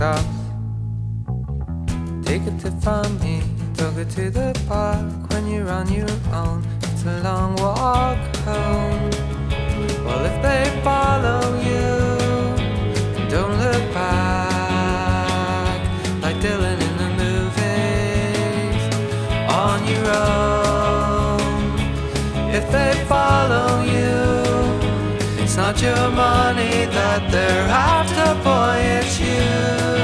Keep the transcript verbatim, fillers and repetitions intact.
house. Take a tip from me, took her to the park. When you're on your own, it's a long walk home. Well, if they follow you, don't look back, like Dylan in the movies. On your own, if they follow you, it's not your money that they're after, boy, it's you.